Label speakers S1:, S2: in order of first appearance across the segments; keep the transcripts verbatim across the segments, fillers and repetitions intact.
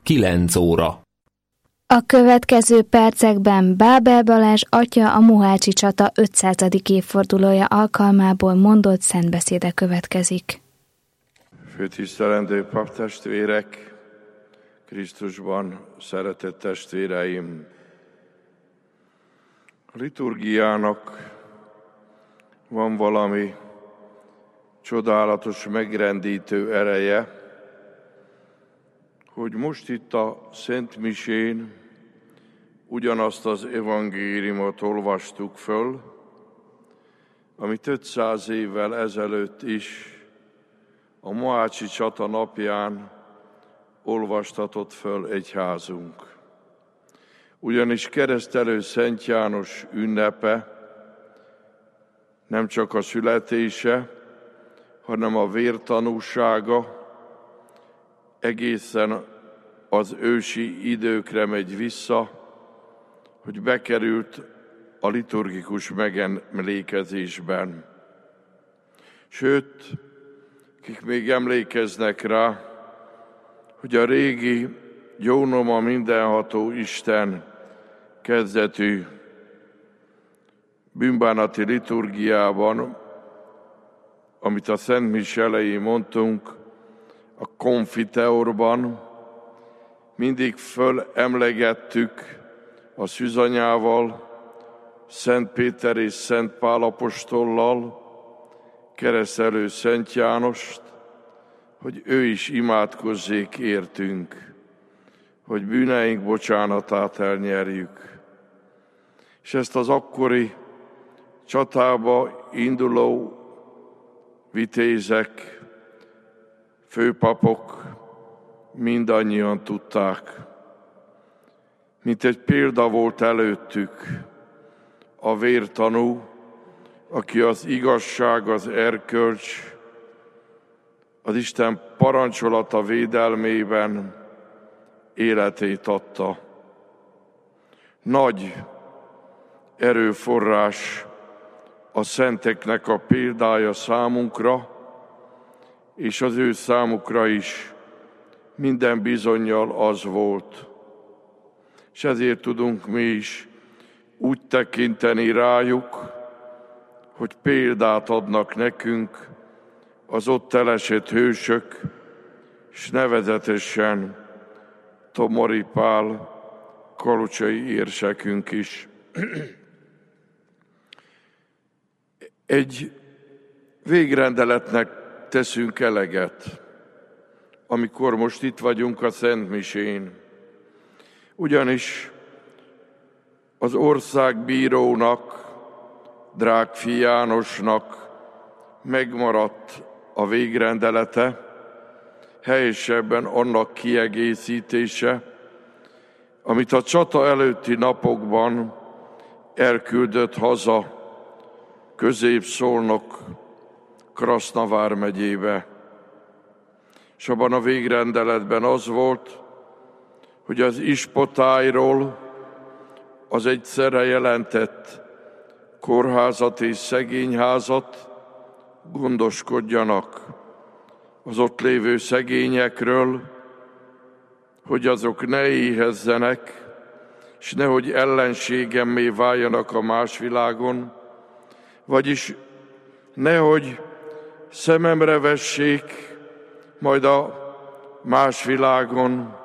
S1: kilenc óra.
S2: A következő percekben Bábel Balázs atya a mohácsi csata ötszázadik évfordulója alkalmából mondott szentbeszéde következik.
S3: Főtisztelendő paptestvérek, Krisztusban szeretett testvéreim! A liturgiának van valami csodálatos, megrendítő ereje, hogy most itt a Szent Misén ugyanazt az evangéliumot olvastuk föl, amit ötszáz évvel ezelőtt is a mohácsi csata napján olvastatott föl egyházunk. Ugyanis keresztelő Szent János ünnepe nem csak a születése, hanem a vértanúsága egészen az ősi időkre megy vissza, hogy bekerült a liturgikus megemlékezésben. Sőt, akik még emlékeznek rá, hogy a régi jónoma mindenható Isten kezdetű bűnbánati liturgiában, amit a Szent Mise elején mondtunk, a konfiteorban mindig fölemlegettük a szűzanyával, Szent Péter és Szent Pál apostollal, keresztelő Szent Jánost, hogy ő is imádkozzék értünk, hogy bűneink bocsánatát elnyerjük. És ezt az akkori csatába induló vitézek, főpapok mindannyian tudták. Mint egy példa volt előttük a vértanú, aki az igazság, az erkölcs, az Isten parancsolata védelmében életét adta. Nagy erőforrás a szenteknek a példája számunkra, és az ő számukra is minden bizonnyal az volt. És ezért tudunk mi is úgy tekinteni rájuk, hogy példát adnak nekünk az ott elesett hősök, és nevezetesen Tomori Pál, kalocsai érsekünk is. Egy végrendeletnek teszünk eleget, amikor most itt vagyunk a Szent Misén. Ugyanis az országbírónak, Drágfi Jánosnak megmaradt a végrendelete, helyesebben annak kiegészítése, amit a csata előtti napokban elküldött haza Közép-Szolnok, Krasznavár megyébe. És abban a végrendeletben az volt, hogy az ispotályról az egyszerre jelentett kórházat és szegényházat gondoskodjanak az ott lévő szegényekről, hogy azok ne éhezzenek, és nehogy ellenségemmé váljanak a más világon, vagyis nehogy szememre vessék majd a más világon,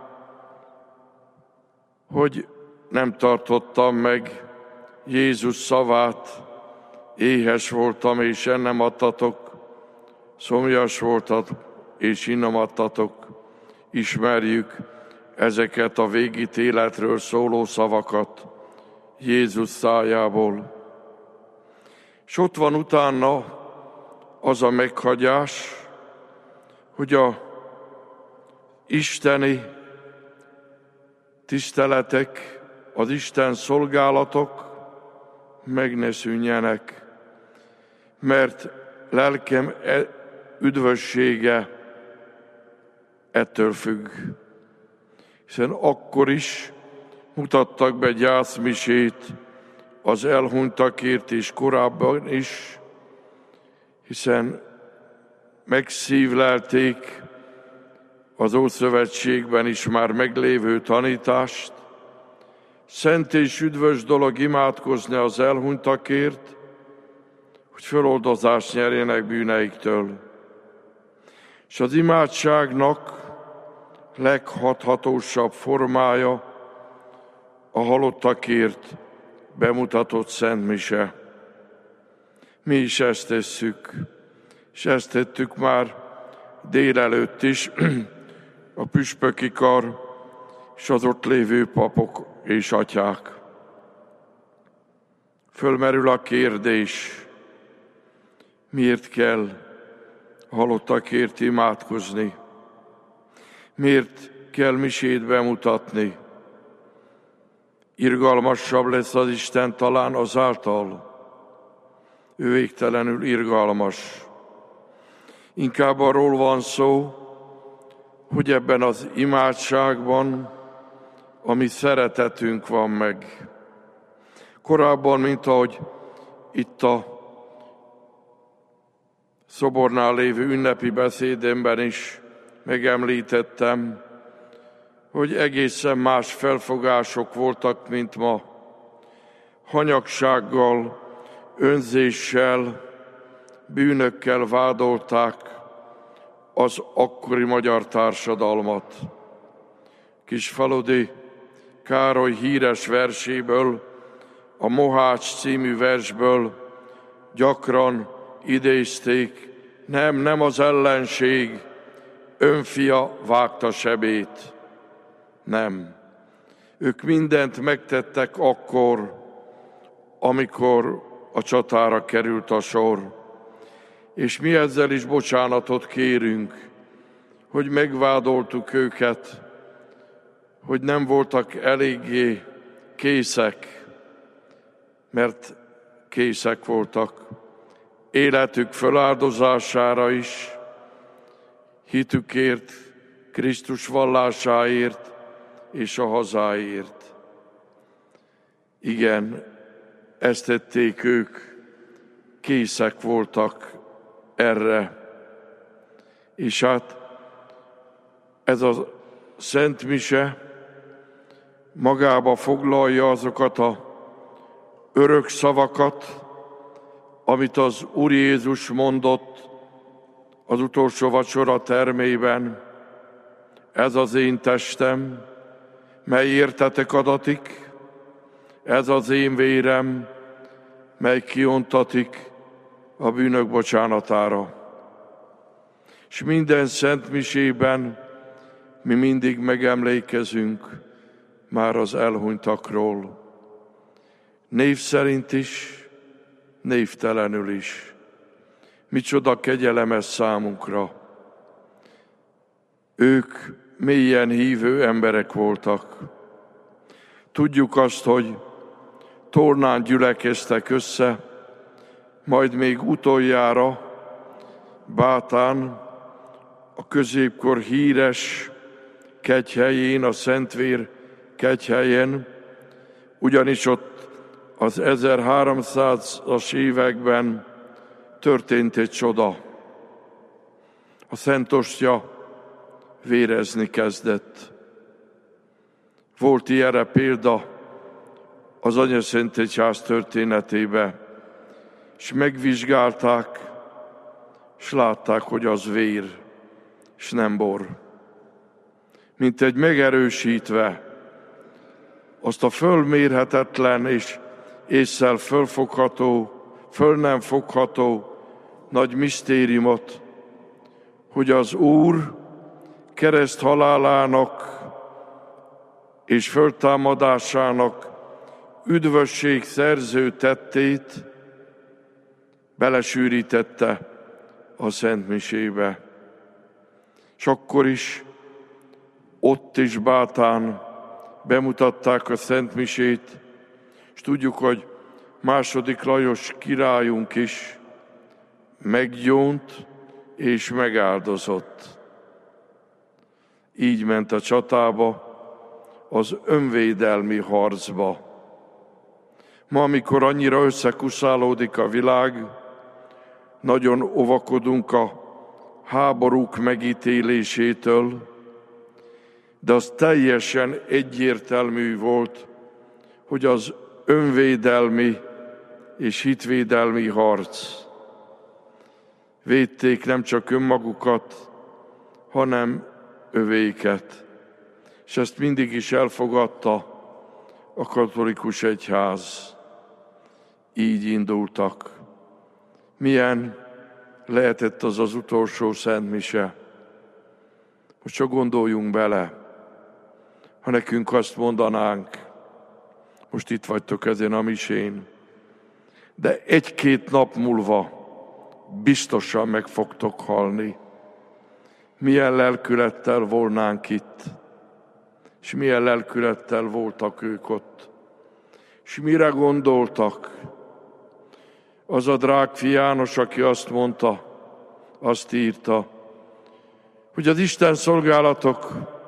S3: hogy nem tartottam meg Jézus szavát, éhes voltam és ennem adtatok, szomjas voltam és innom adtatok. Ismerjük ezeket a végítéletről szóló szavakat Jézus szájából. És ott van utána az a meghagyás, hogy a isteni tiszteletek, az Isten szolgálatok meg ne szűnjenek, mert lelkem üdvössége ettől függ. Hiszen akkor is mutattak be gyászmisét az elhunytakért és korábban is, hiszen megszívlelték az Ószövetségben is már meglévő tanítást. Szent és üdvös dolog imádkozni az elhunytakért, hogy föloldozást nyerjenek bűneiktől. És az imádságnak leghathatósabb formája a halottakért bemutatott Szent Mise. Mi is ezt tesszük, és ezt tettük már délelőtt is, a püspöki kar és az ott lévő papok és atyák. Fölmerül a kérdés, miért kell a halottakért imádkozni? Miért kell misét bemutatni? Irgalmasabb lesz az Isten talán azáltal. Ő végtelenül irgalmas. Inkább arról van szó, hogy ebben az imádságban a mi szeretetünk van meg. Korábban, mint ahogy itt a szobornál lévő ünnepi beszédemben is megemlítettem, hogy egészen más felfogások voltak, mint ma. Hanyagsággal, önzéssel, bűnökkel vádolták az akkori magyar társadalmat. Kisfaludi Károly híres verséből, a Mohács című versből gyakran idézték, nem, nem az ellenség, önfia vágta sebét. Nem. Ők mindent megtettek akkor, amikor a csatára került a sor. És mi ezzel is bocsánatot kérünk, hogy megvádoltuk őket, hogy nem voltak eléggé készek, mert készek voltak életük föláldozására is, hitükért, Krisztus vallásáért és a hazáért. Igen, ezt tették ők, készek voltak erre. És hát ez a Szent Mise magába foglalja azokat a örök szavakat, amit az Úr Jézus mondott az utolsó vacsora termében. Ez az én testem, mely értetek adatik, ez az én vérem, mely kiontatik a bűnök bocsánatára. És minden szent misében mi mindig megemlékezünk már az elhunytakról. Név szerint is, névtelenül is. Micsoda kegyelem ez számunkra. Ők mélyen hívő emberek voltak. Tudjuk azt, hogy tornán gyülekeztek össze, majd még utoljára Bátán, a középkor híres kegyhelyén, a Szentvér kegyhelyen, ugyanis ott az ezerháromszázas években történt egy csoda. A Szent Ostya vérezni kezdett. Volt ilyenre példa az Anyaszentegyház történetébe, és megvizsgálták, és látták, hogy az vér, és nem bor. Mint egy megerősítve azt a fölmérhetetlen és ésszel fölfogható, föl nem fogható nagy misztériumot, hogy az Úr kereszt halálának és föltámadásának üdvösség szerző tettét belesűrítette a Szent Misébe. És akkor is, ott is Bátán bemutatták a Szent Misét, és tudjuk, hogy második Lajos királyunk is meggyónt és megáldozott. Így ment a csatába, az önvédelmi harcba. Ma, amikor annyira összekuszálódik a világ, nagyon óvakodunk a háborúk megítélésétől, de az teljesen egyértelmű volt, hogy az önvédelmi és hitvédelmi harc. Védték nem csak önmagukat, hanem övéket. És ezt mindig is elfogadta a katolikus egyház. Így indultak. Milyen lehetett az az utolsó szentmise? Most csak gondoljunk bele, ha nekünk azt mondanánk, most itt vagytok ezen a misén, de egy-két nap múlva biztosan meg fogtok halni. Milyen lelkülettel volnánk itt, és milyen lelkülettel voltak ők ott, és mire gondoltak? Az a Drágfi János, aki azt mondta, azt írta, hogy az Isten szolgálatok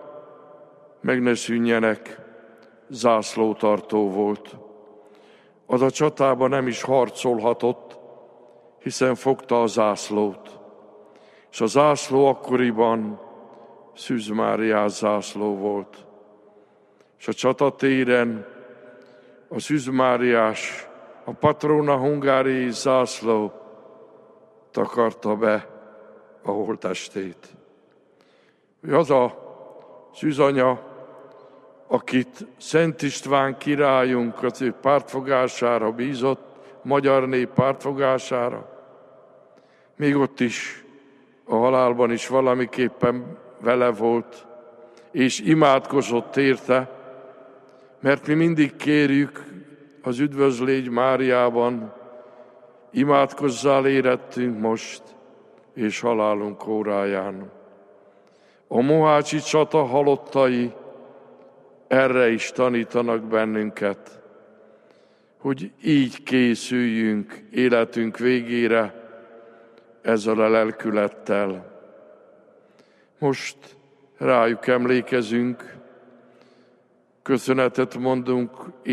S3: meg ne szűnjenek, zászlótartó volt. Az a csatában nem is harcolhatott, hiszen fogta a zászlót. És a zászló akkoriban Szűz Máriás zászló volt. És a csatatéren a Szűz Máriás, a Patrona Hungáriai zászló takarta be a holttestét. Az a szűzanya, akit Szent István királyunk az ő pártfogására bízott, magyar nép pártfogására, még ott is, a halálban is valamiképpen vele volt, és imádkozott érte, mert mi mindig kérjük az Üdvözlégy Máriában, imádkozzál érettünk most, és halálunk óráján. A mohácsi csata halottai erre is tanítanak bennünket, hogy így készüljünk életünk végére ezzel a lelkülettel. Most rájuk emlékezünk, köszönetet mondunk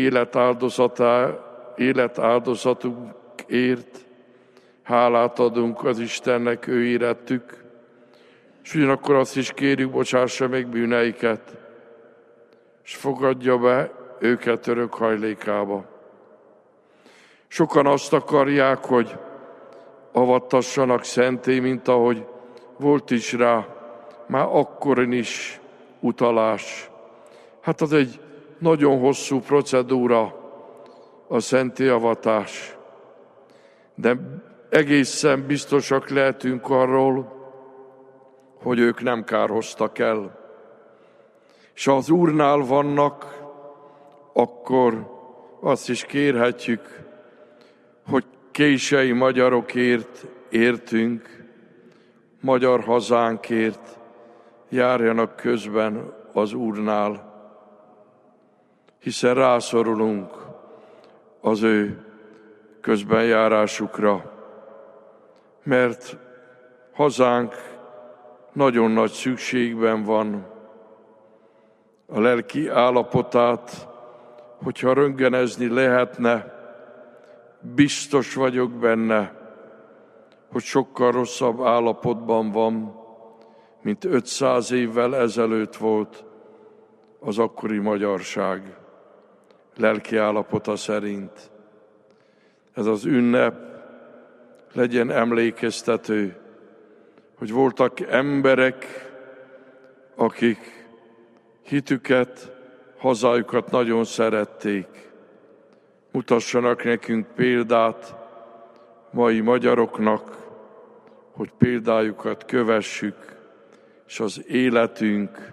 S3: életáldozatunkért, hálát adunk az Istennek, ő érettük, és ugyanakkor azt is kérjük, bocsássa meg bűneiket, és fogadja be őket örök hajlékába. Sokan azt akarják, hogy avattassanak szenté, mint ahogy volt is rá, már akkorin is utalás. Hát az egy nagyon hosszú procedúra, a szentélyavatás. De egészen biztosak lehetünk arról, hogy ők nem kárhoztak el. És ha az Úrnál vannak, akkor azt is kérhetjük, hogy kései magyarokért értünk, magyar hazánkért járjanak közben az Úrnál, hiszen rászorulunk az ő közbenjárásukra, mert hazánk nagyon nagy szükségben van. A lelki állapotát, hogyha röntgenezni lehetne, biztos vagyok benne, hogy sokkal rosszabb állapotban van, mint ötszáz évvel ezelőtt volt az akkori magyarság lelki állapota szerint. Ez az ünnep legyen emlékeztető, hogy voltak emberek, akik hitüket, hazájukat nagyon szerették. Mutassanak nekünk példát mai magyaroknak, hogy példájukat kövessük, és az életünk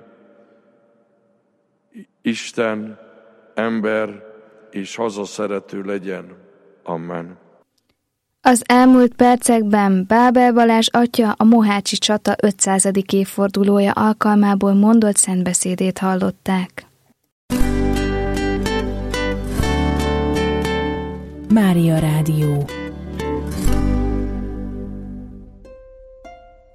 S3: Isten, ember és hazaszerető legyen. Amen.
S2: Az elmúlt percekben Bábel Balázs atya a mohácsi csata ötszázadik évfordulója alkalmából mondott szentbeszédét hallották.
S1: Mária Rádió.